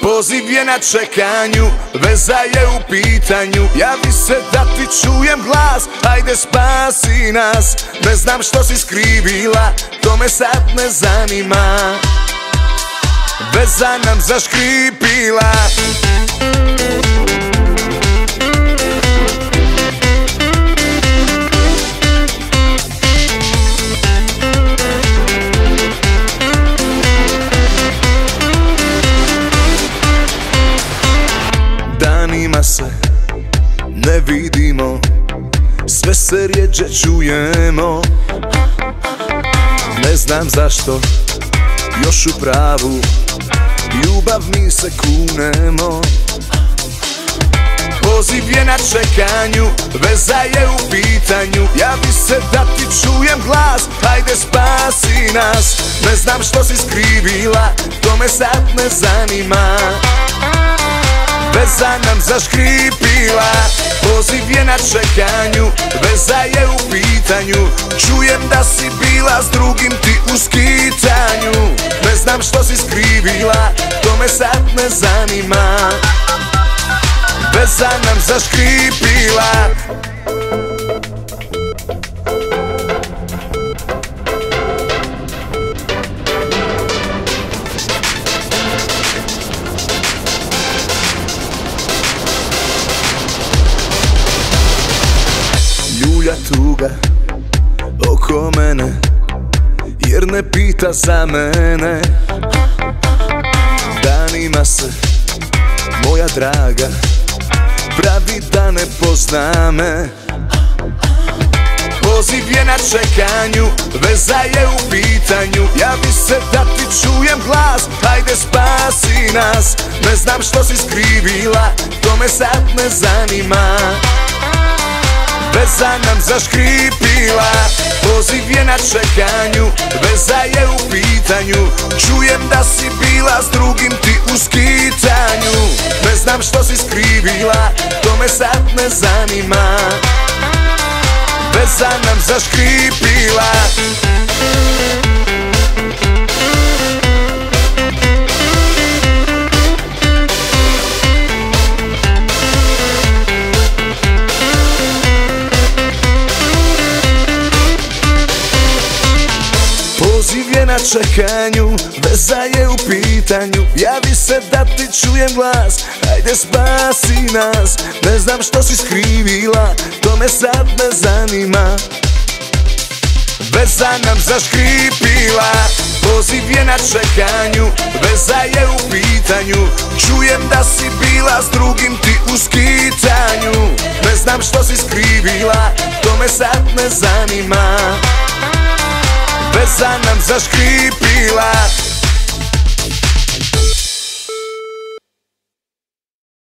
Poziv je na čekanju, veza je u pitanju. Javi se da ti čujem glas, ajde spasi nas. Ne znam što si skrivila, to me sad ne zanima. Veza nam zaškripila. Danima se ne vidimo, sve se rjeđe čujemo. Ne znam zašto, još u pravu ljubav mi se kunemo. Poziv je na čekanju, veza je u pitanju. Javi se da ti čujem glas, ajde spasi nas. Ne znam što si skrivila, to me sad ne zanima. Veza nam zaškripila. Poziv je na čekanju, veza je u pitanju. Čujem da si bila s drugim ti u skitanju. Ne znam što si skrivila, to me sad ne zanima. Veza nam zaškripila. Ljulja tuga oko mene, jer ne pita za mene. Danima se, moja draga, pravi da ne pozna me. Poziv je na čekanju, veza je u pitanju. Javi se da ti čujem glas, ajde spasi nas. Ne znam što si skrivila, to me sad ne zanima. Veza nam zaškripila. Poziv je na čekanju, veza je u pitanju. Čujem da si bila s drugim ti u skitanju. Ne znam što si skrivila, to me sad ne zanima. Veza nam zaškripila. Poziv je na čekanju, veza je u pitanju. Javi se da ti čujem glas, ajde spasi nas. Ne znam što si skrivila, to me sad ne zanima. Veza nam zaškripila. Poziv je na čekanju, veza je u pitanju. Čujem da si bila s drugim ti u skitanju. Ne znam što si skrivila, to me sad ne zanima. Veza nam zaškripila.